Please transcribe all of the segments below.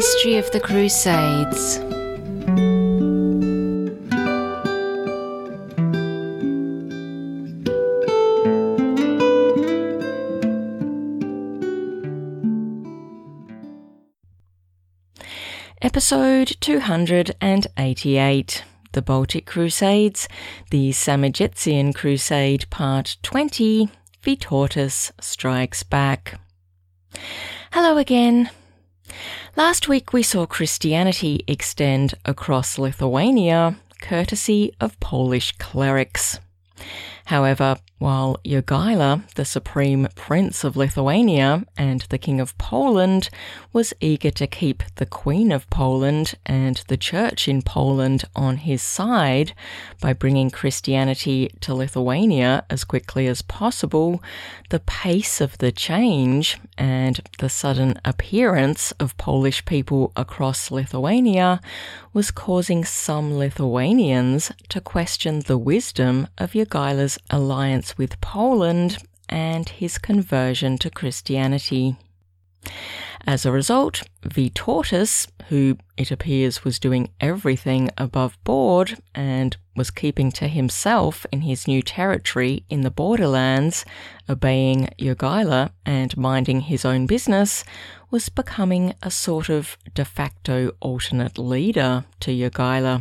History of the Crusades. Episode 288, The Baltic Crusades, the Samojetzian Crusade, Part 20, Vytautas Strikes Back. Hello again. Last week we saw Christianity extend across Lithuania, courtesy of Polish clerics. However, while Jogaila, the supreme prince of Lithuania and the king of Poland, was eager to keep the Queen of Poland and the church in Poland on his side by bringing Christianity to Lithuania as quickly as possible, the pace of the change and the sudden appearance of Polish people across Lithuania was causing some Lithuanians to question the wisdom of Jogaila's alliance with Poland and his conversion to Christianity. As a result, Vytautas, who it appears was doing everything above board and was keeping to himself in his new territory in the borderlands, obeying Jogaila and minding his own business, was becoming a sort of de facto alternate leader to Jogaila.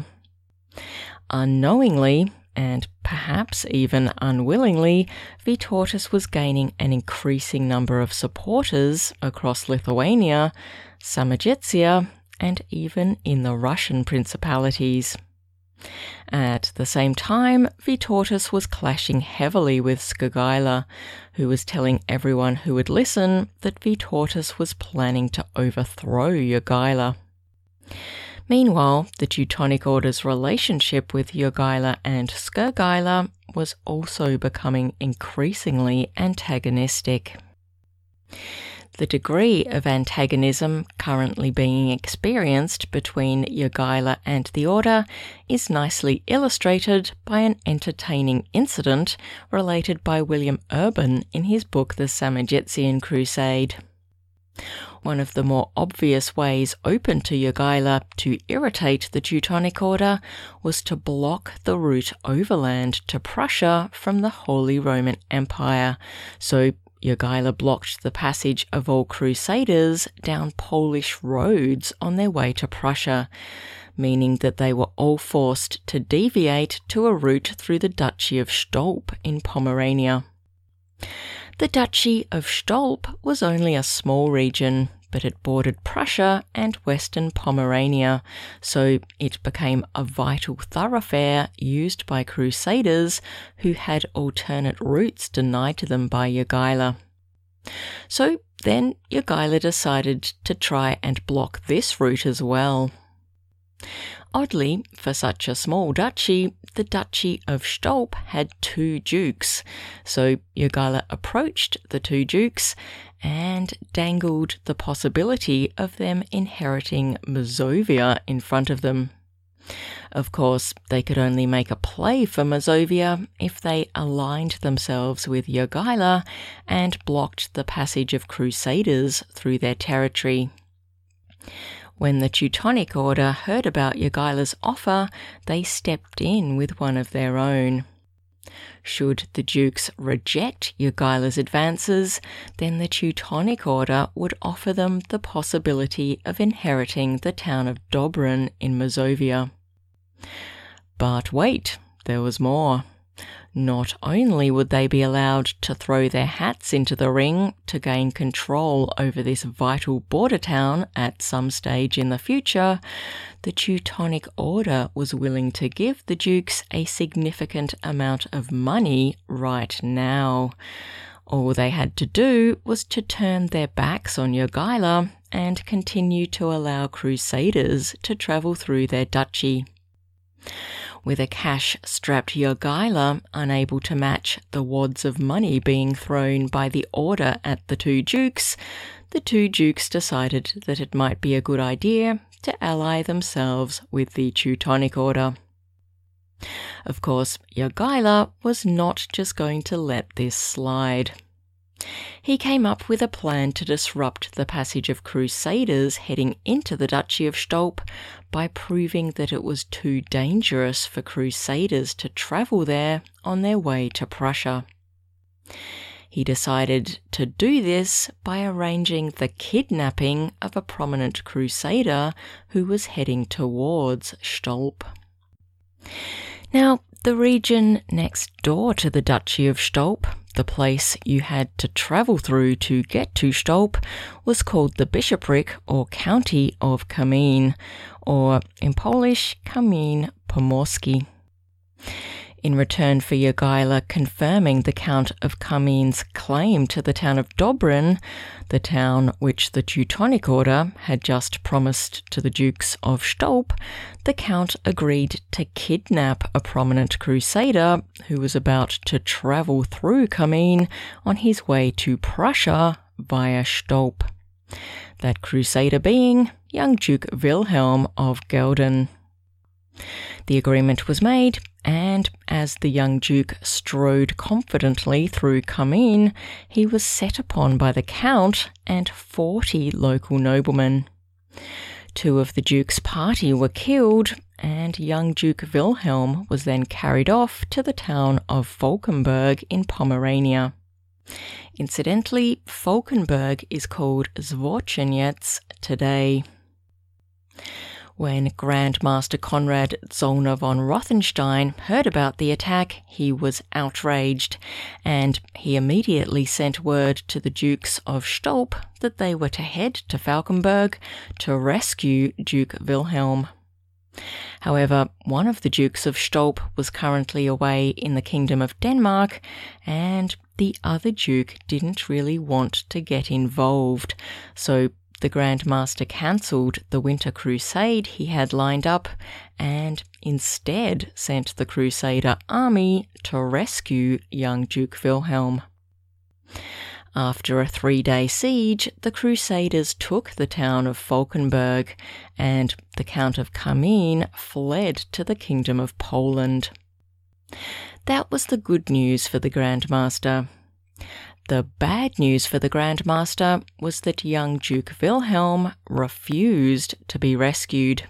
Unknowingly, and perhaps even unwillingly, Vytautas was gaining an increasing number of supporters across Lithuania, Samojetia, and even in the Russian principalities. At the same time, Vytautas was clashing heavily with Jogaila, who was telling everyone who would listen that Vytautas was planning to overthrow Jogaila. Meanwhile, the Teutonic Order's relationship with Jogaila and Skirgaila was also becoming increasingly antagonistic. The degree of antagonism currently being experienced between Jogaila and the Order is nicely illustrated by an entertaining incident related by William Urban in his book The Samojetzian Crusade. One of the more obvious ways open to Jogaila to irritate the Teutonic Order was to block the route overland to Prussia from the Holy Roman Empire, so Jogaila blocked the passage of all crusaders down Polish roads on their way to Prussia, meaning that they were all forced to deviate to a route through the Duchy of Stolp in Pomerania. The Duchy of Stolp was only a small region, but it bordered Prussia and western Pomerania, so it became a vital thoroughfare used by crusaders who had alternate routes denied to them by Jogaila. So then Jogaila decided to try and block this route as well. Oddly, for such a small duchy, the Duchy of Stolp had two dukes, so Jogaila approached the two dukes and dangled the possibility of them inheriting Mazovia in front of them. Of course, they could only make a play for Mazovia if they aligned themselves with Jogaila and blocked the passage of crusaders through their territory. When the Teutonic Order heard about Jogaila's offer, they stepped in with one of their own. Should the dukes reject Jogaila's advances, then the Teutonic Order would offer them the possibility of inheriting the town of Dobrin in Mazovia. But wait, there was more. Not only would they be allowed to throw their hats into the ring to gain control over this vital border town at some stage in the future, the Teutonic Order was willing to give the dukes a significant amount of money right now. All they had to do was to turn their backs on Jogaila and continue to allow crusaders to travel through their duchy. With a cash-strapped Jogaila unable to match the wads of money being thrown by the Order at the two dukes decided that it might be a good idea to ally themselves with the Teutonic Order. Of course, Jogaila was not just going to let this slide. He came up with a plan to disrupt the passage of crusaders heading into the Duchy of Stolp by proving that it was too dangerous for crusaders to travel there on their way to Prussia. He decided to do this by arranging the kidnapping of a prominent crusader who was heading towards Stolp. Now, the region next door to the Duchy of Stolp, the place you had to travel through to get to Stolp, was called the Bishopric or County of Kamień, or in Polish, Kamień Pomorski. In return for Jogaila confirming the Count of Kamień's claim to the town of Dobryn, the town which the Teutonic Order had just promised to the Dukes of Stolp, the Count agreed to kidnap a prominent crusader who was about to travel through Kamień on his way to Prussia via Stolp. That crusader being young Duke Wilhelm of Gelden. The agreement was made, and as the young Duke strode confidently through Kamień, he was set upon by the Count and 40 local noblemen. 2 of the Duke's party were killed, and young Duke Wilhelm was then carried off to the town of Falkenberg in Pomerania. Incidentally, Falkenberg is called Zworzeniec today. When Grandmaster Konrad Zollner von Rothenstein heard about the attack, he was outraged, and he immediately sent word to the Dukes of Stolp that they were to head to Falkenberg to rescue Duke Wilhelm. However, one of the Dukes of Stolp was currently away in the Kingdom of Denmark, and the other Duke didn't really want to get involved, so the Grandmaster cancelled the Winter Crusade he had lined up and instead sent the Crusader army to rescue young Duke Wilhelm. After a 3-day siege, the Crusaders took the town of Falkenberg, and the Count of Kamień fled to the Kingdom of Poland. That was the good news for the Grandmaster. The bad news for the Grandmaster was that young Duke Wilhelm refused to be rescued.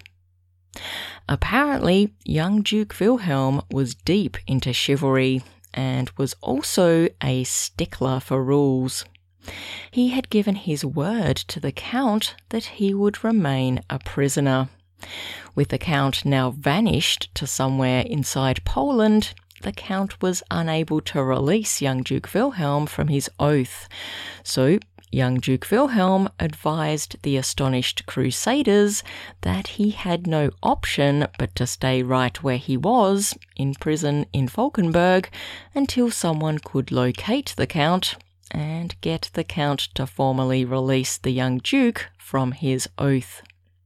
Apparently, young Duke Wilhelm was deep into chivalry and was also a stickler for rules. He had given his word to the Count that he would remain a prisoner. With the Count now vanished to somewhere inside Poland, the Count was unable to release young Duke Wilhelm from his oath, so young Duke Wilhelm advised the astonished Crusaders that he had no option but to stay right where he was, in prison in Falkenberg, until someone could locate the Count and get the Count to formally release the young Duke from his oath.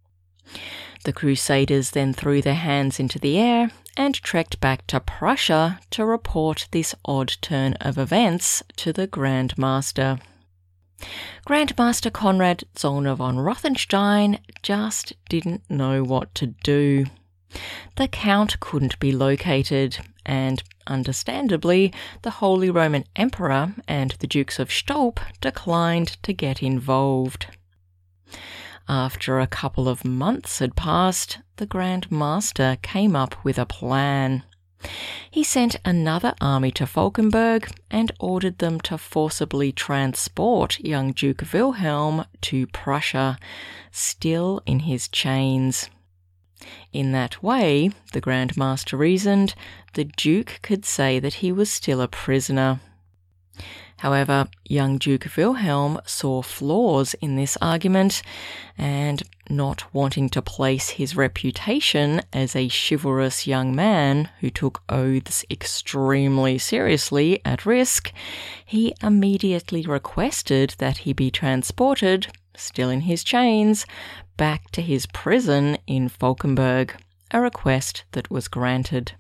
The Crusaders then threw their hands into the air and trekked back to Prussia to report this odd turn of events to the Grandmaster. Grandmaster Konrad Zollner von Rothenstein just didn't know what to do. The Count couldn't be located, and understandably, the Holy Roman Emperor and the Dukes of Stolp declined to get involved. After a couple of months had passed, the Grand Master came up with a plan. He sent another army to Falkenberg and ordered them to forcibly transport young Duke Wilhelm to Prussia, still in his chains. In that way, the Grand Master reasoned, the Duke could say that he was still a prisoner. However, young Duke Wilhelm saw flaws in this argument, and not wanting to place his reputation as a chivalrous young man who took oaths extremely seriously at risk, he immediately requested that he be transported, still in his chains, back to his prison in Falkenberg, a request that was granted.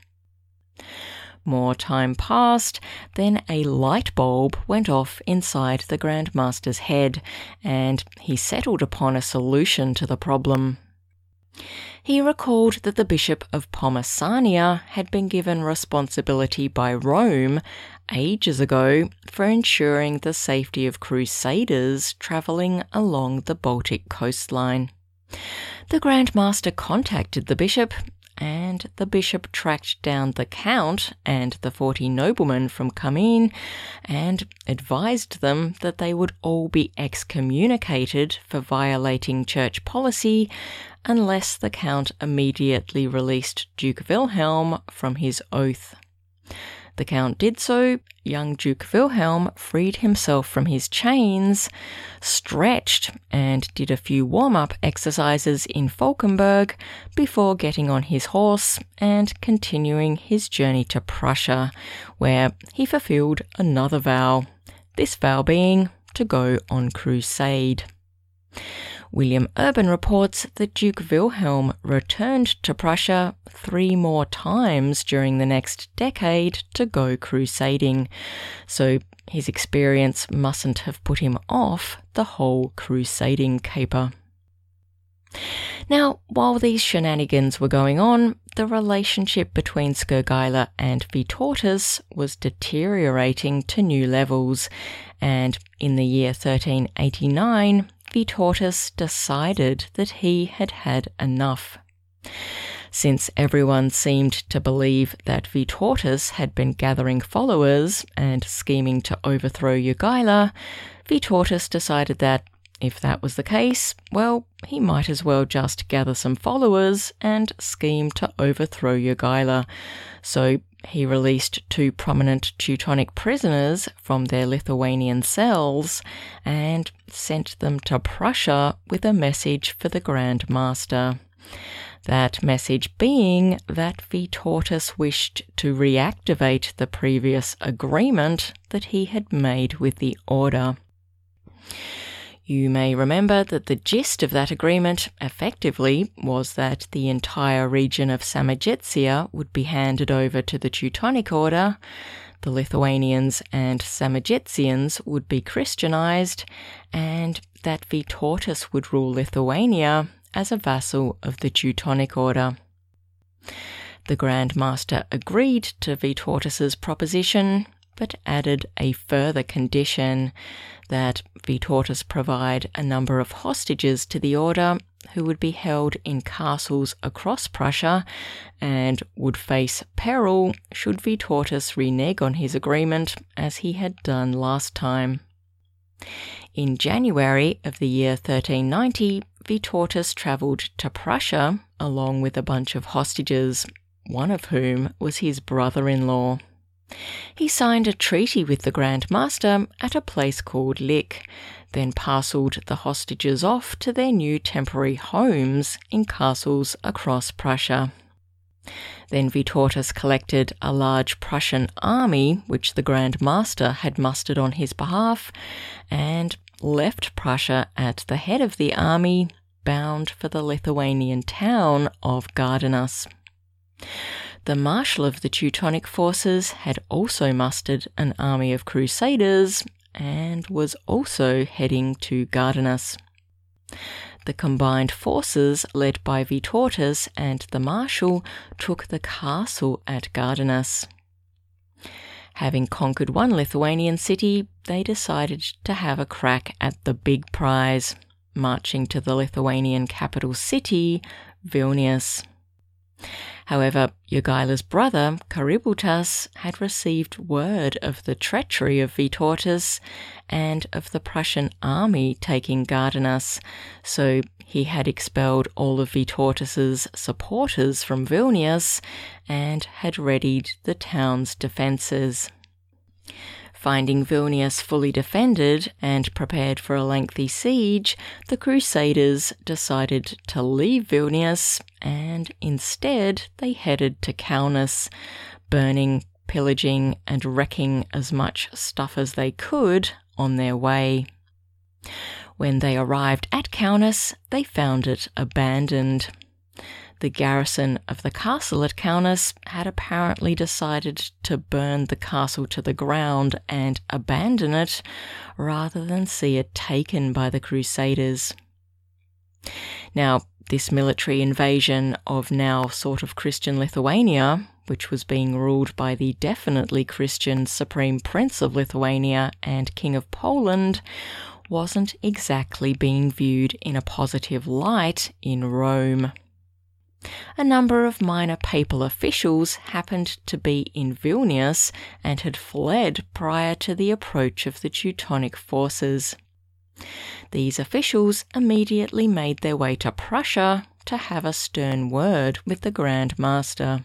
More time passed, then a light bulb went off inside the Grandmaster's head, and he settled upon a solution to the problem. He recalled that the Bishop of Pomesania had been given responsibility by Rome, ages ago for ensuring the safety of crusaders travelling along the Baltic coastline. The Grand Master contacted the bishop, and the bishop tracked down the count and the 40 noblemen from Kamenn and advised them that they would all be excommunicated for violating church policy unless the count immediately released Duke Wilhelm from his oath. The count did so. Young Duke Wilhelm freed himself from his chains, stretched, and did a few warm-up exercises in Falkenberg before getting on his horse and continuing his journey to Prussia, where he fulfilled another vow, this vow being to go on crusade. William Urban reports that Duke Wilhelm returned to Prussia 3 more times during the next decade to go crusading, so his experience mustn't have put him off the whole crusading caper. Now, while these shenanigans were going on, the relationship between Skirgaila and Vytautas was deteriorating to new levels, and in the year 1389, Vytautas decided that he had had enough. Since everyone seemed to believe that Vytautas had been gathering followers and scheming to overthrow Jogaila, Vytautas decided that, if that was the case, well, he might as well just gather some followers and scheme to overthrow Jogaila. So he released 2 prominent Teutonic prisoners from their Lithuanian cells and sent them to Prussia with a message for the Grand Master. That message being that Vytautas wished to reactivate the previous agreement that he had made with the order. You may remember that the gist of that agreement effectively was that the entire region of Samogitia would be handed over to the Teutonic Order, the Lithuanians and Samogitians would be Christianized, and that Vytautas would rule Lithuania as a vassal of the Teutonic Order. The Grand Master agreed to Vytautas's proposition, but added a further condition that Vytautas provide a number of hostages to the order who would be held in castles across Prussia and would face peril should Vytautas renege on his agreement as he had done last time. In January of the year 1390, Vytautas travelled to Prussia along with a bunch of hostages, one of whom was his brother-in-law. He signed a treaty with the Grand Master at a place called Lich, then parcelled the hostages off to their new temporary homes in castles across Prussia. Then Vytautas collected a large Prussian army, which the Grand Master had mustered on his behalf, and left Prussia at the head of the army, bound for the Lithuanian town of Gardėnas. The Marshal of the Teutonic forces had also mustered an army of crusaders and was also heading to Gardėnas. The combined forces led by Vytautas and the Marshal took the castle at Gardėnas. Having conquered one Lithuanian city, they decided to have a crack at the big prize, marching to the Lithuanian capital city, Vilnius. However, Jogaila's brother, Kaributas, had received word of the treachery of Vytautas and of the Prussian army taking Gardėnas, so he had expelled all of Vytautas's supporters from Vilnius and had readied the town's defences. Finding Vilnius fully defended and prepared for a lengthy siege, the Crusaders decided to leave Vilnius and instead they headed to Kaunas, burning, pillaging and wrecking as much stuff as they could on their way. When they arrived at Kaunas, they found it abandoned. The garrison of the castle at Kaunas had apparently decided to burn the castle to the ground and abandon it, rather than see it taken by the Crusaders. Now, this military invasion of now sort of Christian Lithuania which was being ruled by the definitely Christian Supreme Prince of Lithuania and King of Poland, wasn't exactly being viewed in a positive light in Rome. A number of minor papal officials happened to be in Vilnius and had fled prior to the approach of the Teutonic forces. These officials immediately made their way to Prussia to have a stern word with the Grand Master.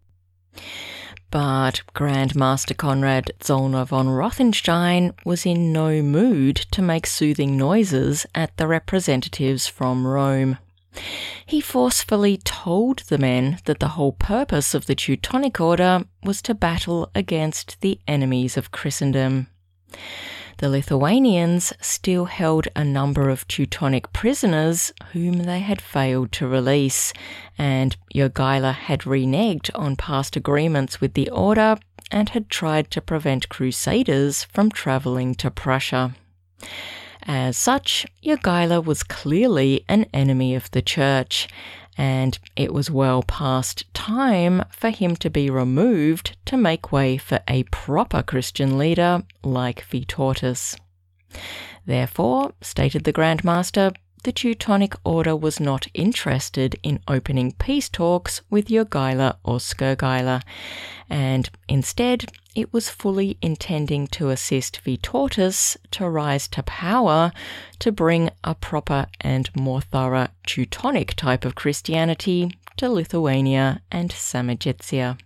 But Grand Master Konrad Zollner von Rothenstein was in no mood to make soothing noises at the representatives from Rome. He forcefully told the men that the whole purpose of the Teutonic Order was to battle against the enemies of Christendom. The Lithuanians still held a number of Teutonic prisoners whom they had failed to release, and Jogaila had reneged on past agreements with the order and had tried to prevent crusaders from travelling to Prussia. As such, Jogaila was clearly an enemy of the Church, and it was well past time for him to be removed to make way for a proper Christian leader like Vytautas. Therefore, stated the Grand Master, the Teutonic Order was not interested in opening peace talks with Jogaila or Skirgaila, and instead it was fully intending to assist Vytautas to rise to power to bring a proper and more thorough Teutonic type of Christianity to Lithuania and Samogitsia.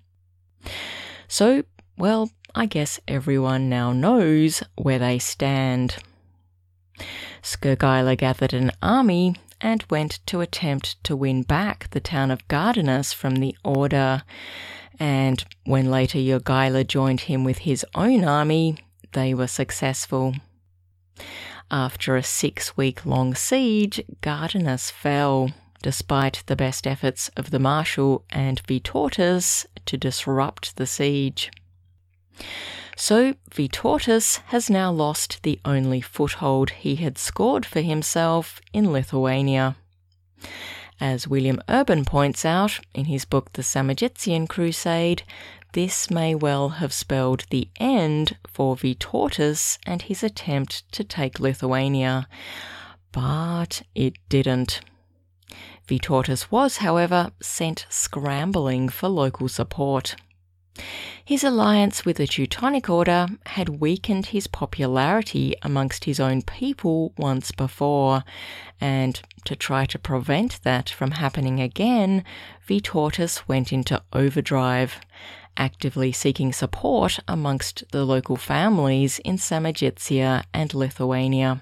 So, well, I guess everyone now knows where they stand. Skirgaila gathered an army and went to attempt to win back the town of Gardinus from the Order, and when later Jogaila joined him with his own army, they were successful. After a 6-week-long siege, Gardinus fell, despite the best efforts of the Marshal and Vytautas to disrupt the siege. So Vytautas has now lost the only foothold he had scored for himself in Lithuania. As William Urban points out in his book The Samogitian Crusade, this may well have spelled the end for Vytautas and his attempt to take Lithuania, but it didn't. Vytautas was, however, sent scrambling for local support. His alliance with the Teutonic Order had weakened his popularity amongst his own people once before, and to try to prevent that from happening again, Vytautas went into overdrive, actively seeking support amongst the local families in Samogitsia and Lithuania.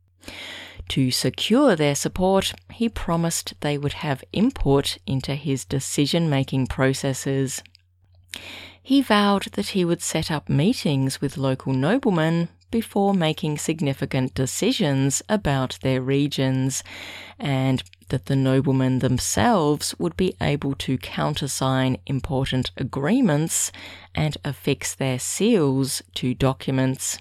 To secure their support, he promised they would have input into his decision-making processes. He vowed that he would set up meetings with local noblemen before making significant decisions about their regions, and that the noblemen themselves would be able to countersign important agreements and affix their seals to documents.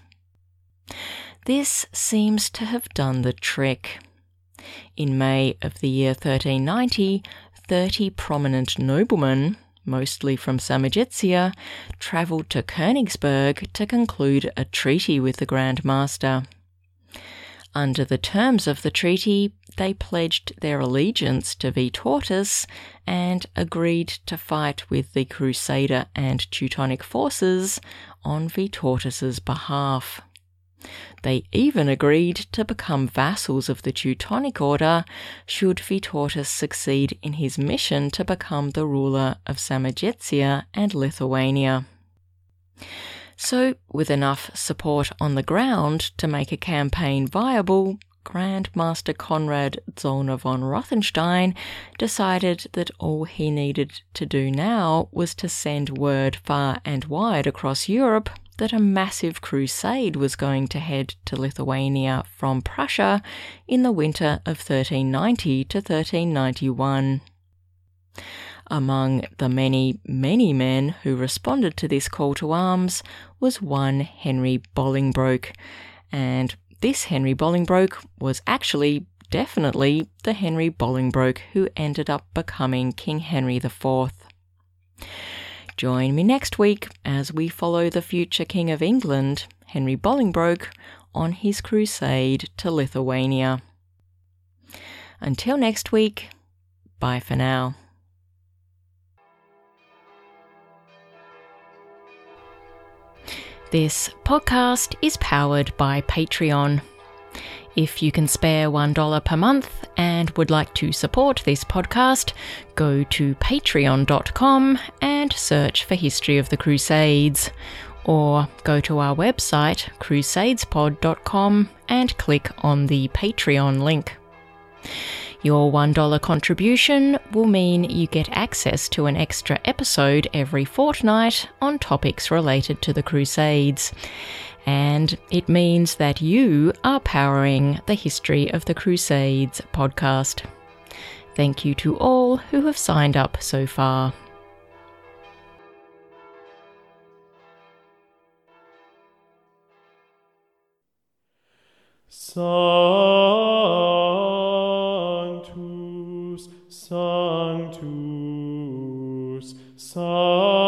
This seems to have done the trick. In May of the year 1390, 30 prominent noblemen, mostly from Samogitsia, travelled to Königsberg to conclude a treaty with the Grand Master. Under the terms of the treaty, they pledged their allegiance to Vytautas and agreed to fight with the Crusader and Teutonic forces on Vytautas's behalf. They even agreed to become vassals of the Teutonic Order should Vytautas succeed in his mission to become the ruler of Samogitsia and Lithuania. So, with enough support on the ground to make a campaign viable, Grand Master Konrad Zollner von Rothenstein decided that all he needed to do now was to send word far and wide across Europe that a massive crusade was going to head to Lithuania from Prussia in the winter of 1390 to 1391. Among the many, many men who responded to this call to arms was one Henry Bolingbroke, and this Henry Bolingbroke was actually definitely the Henry Bolingbroke who ended up becoming King Henry IV. Join me next week as we follow the future King of England, Henry Bolingbroke, on his crusade to Lithuania. Until next week, bye for now. This podcast is powered by Patreon. If you can spare $1 per month and would like to support this podcast, go to patreon.com and search for History of the Crusades, or go to our website crusadespod.com and click on the Patreon link. Your $1 contribution will mean you get access to an extra episode every fortnight on topics related to the Crusades. And it means that you are powering the History of the Crusades podcast. Thank you to all who have signed up so far. Sanctus, Sanctus, Sanctus.